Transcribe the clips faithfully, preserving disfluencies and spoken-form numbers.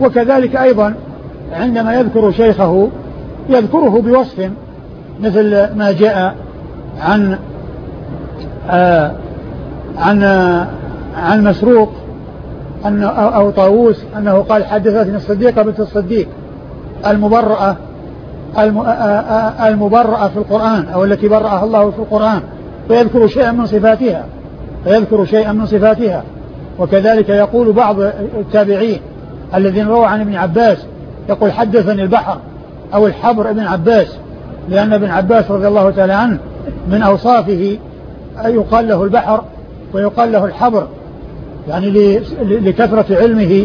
وكذلك أيضا عندما يذكر شيخه يذكره بوصف مثل ما جاء عن آه عن آه عن مسروق أنه أو طاووس أنه قال حدثتني الصديقة بنت الصديق المبرأة المبرأة في القرآن أو التي برأها الله في القرآن، فيذكر شيئا من صفاتها فيذكر شيئا من صفاتها. وكذلك يقول بعض التابعين الذين رووا عن ابن عباس يقول حدثني البحر أو الحبر ابن عباس، لأن ابن عباس رضي الله تعالى عنه من أوصافه يقال له البحر ويقال له الحبر، يعني لكثرة علمه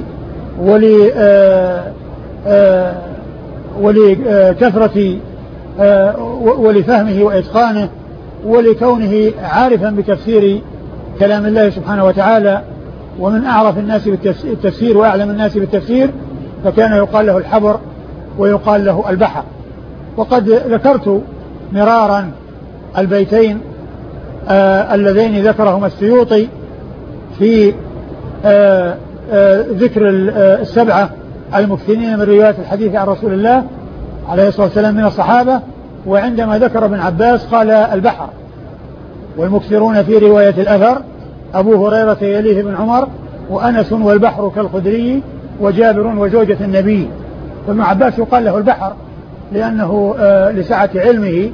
ولكثرة ولفهمه وإتقانه ولكونه عارفا بتفسير كلام الله سبحانه وتعالى، ومن أعرف الناس بالتفسير وأعلم الناس بالتفسير، فكان يقال له الحبر ويقال له البحر. وقد ذكرت مرارا البيتين آه اللذين ذكرهما السيوطي في آه آه ذكر السبعة المكثرين من رواية الحديث عن رسول الله عليه الصلاة والسلام من الصحابة، وعندما ذكر ابن عباس قال البحر. والمكثرون في رواية الأثر أبو هريرة يليه بن عمر وأنس والبحر كالخدري وجابر وزوجة النبي. فابن عباس يقال له البحر لأنه آه لسعة علمه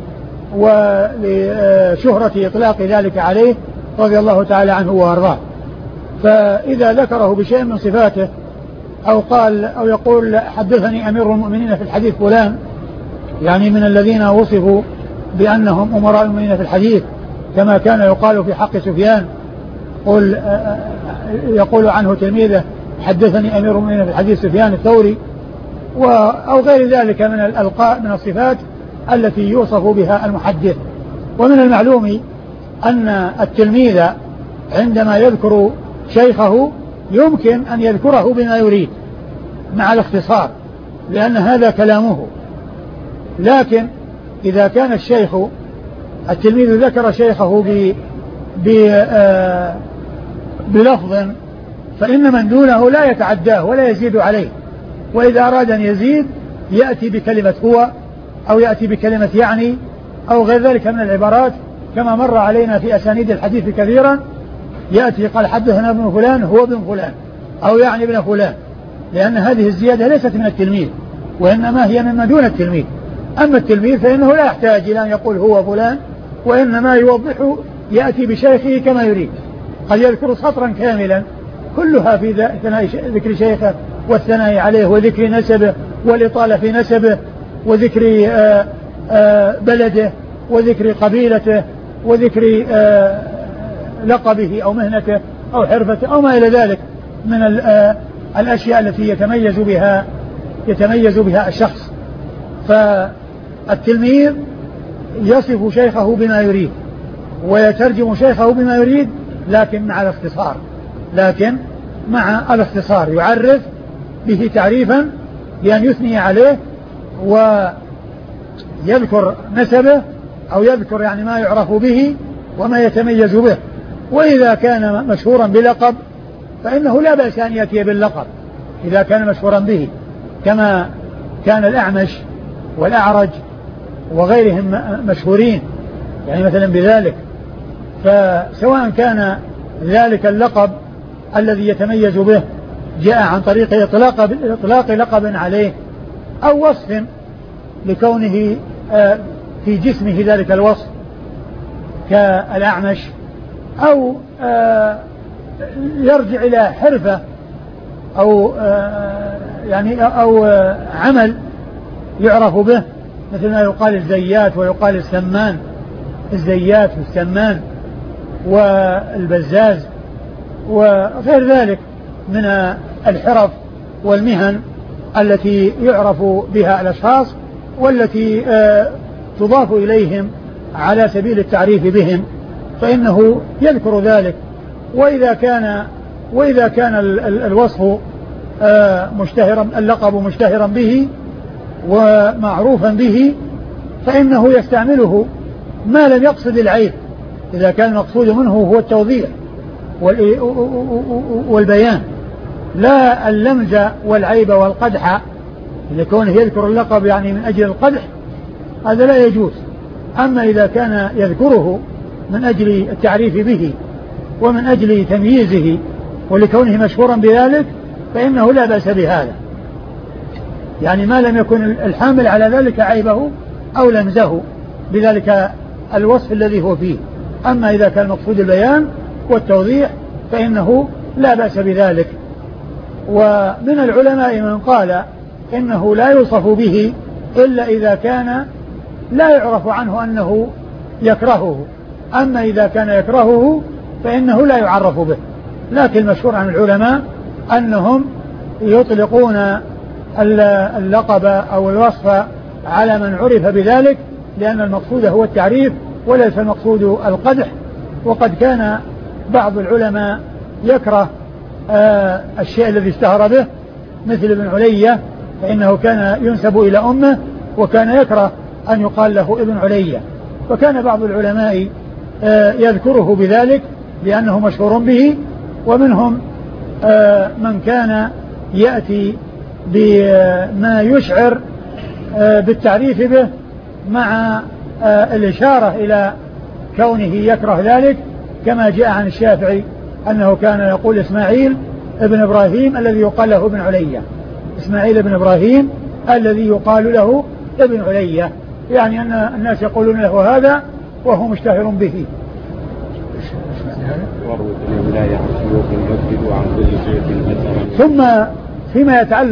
ولشهرة إطلاق ذلك عليه رضي الله تعالى عنه وأرضاه. فإذا ذكره بشيء من صفاته أو قال أو يقول حدثني أمير المؤمنين في الحديث فلان، يعني من الذين وصفوا بأنهم أمراء المؤمنين في الحديث كما كان يقال في حق سفيان، قل يقول عنه تلميذه حدثني أمير المؤمنين في الحديث سفيان الثوري، أو غير ذلك من الألقاب من الصفات التي يوصف بها المحدث. ومن المعلوم أن التلميذ عندما يذكر شيخه يمكن أن يذكره بما يريد مع الاختصار، لأن هذا كلامه. لكن إذا كان الشيخ التلميذ ذكر شيخه ب بلفظ فإن من دونه لا يتعداه ولا يزيد عليه، وإذا أراد أن يزيد يأتي بكلمة هو أو يأتي بكلمة يعني أو غير ذلك من العبارات، كما مر علينا في أسانيد الحديث كثيرا يأتي قال حدثنا ابن فلان هو ابن فلان أو يعني ابن فلان، لأن هذه الزيادة ليست من التلميذ وإنما هي مما دون التلميذ. أما التلميذ فإنه لا يحتاج إلى أن يقول هو فلان، وإنما يوضح يأتي بشيخه كما يريد. قد يذكر سطرا كاملا كلها في ذكر شيخه والثناء عليه وذكر نسبه والإطالة في نسبه وذكر آآ آآ بلده وذكر قبيلته وذكر لقبه أو مهنته أو حرفته أو ما إلى ذلك من الأشياء التي يتميز بها يتميز بها الشخص. فالتلميذ يصف شيخه بما يريد ويترجم شيخه بما يريد، لكن مع الاختصار لكن مع الاختصار يعرف به تعريفا بأن يثني عليه ويذكر نسبه أو يذكر يعني ما يعرف به وما يتميز به. وإذا كان مشهورا بلقب فإنه لا بأس أن يأتي باللقب إذا كان مشهورا به، كما كان الأعمش والأعرج وغيرهم مشهورين يعني مثلا بذلك. فسواء كان ذلك اللقب الذي يتميز به جاء عن طريق إطلاق, إطلاق لقب عليه أو وصف لكونه في جسمه ذلك الوصف كالأعمش، أو يرجع إلى حرفة أو يعني أو عمل يعرف به، مثل ما يقال الزيات ويقال السمان، الزيات والسمان والبزاز وغير ذلك من الحرف والمهن التي يعرف بها الأشخاص والتي تضاف إليهم على سبيل التعريف بهم، فإنه يذكر ذلك. وإذا كان وإذا كان الوصف مشتهرا اللقب مشتهرا به ومعروفا به فإنه يستعمله ما لم يقصد العيب، إذا كان المقصود منه هو التوضيح والبيان. لا اللمز والعيب والقدح لكونه يذكر اللقب يعني من أجل القدح هذا لا يجوز. أما إذا كان يذكره من أجل التعريف به ومن أجل تمييزه ولكونه مشهورا بذلك فإنه لا بأس بهذا، يعني ما لم يكن الحامل على ذلك عيبه أو لمزه بذلك الوصف الذي هو فيه. أما إذا كان مقصود البيان والتوضيح فإنه لا بأس بذلك. ومن العلماء من قال إنه لا يوصف به إلا إذا كان لا يعرف عنه أنه يكرهه، أما إذا كان يكرهه فإنه لا يعرف به. لكن المشهور عن العلماء أنهم يطلقون اللقب أو الوصف على من عرف بذلك لأن المقصود هو التعريف وليس المقصود القدح. وقد كان بعض العلماء يكره آه الشيء الذي اشتهر به مثل ابن علية فإنه كان ينسب إلى أمه وكان يكره أن يقال له ابن علية، فكان بعض العلماء آه يذكره بذلك لأنه مشهور به. ومنهم آه من كان يأتي بما يشعر آه بالتعريف به مع آه الإشارة إلى كونه يكره ذلك، كما جاء عن الشافعي أنه كان يقول إسماعيل ابن إبراهيم الذي يقال له ابن علية، إسماعيل ابن إبراهيم الذي يقال له ابن علية، يعني أن الناس يقولون له هذا وهو مشتهر به. ثم فيما يتعلق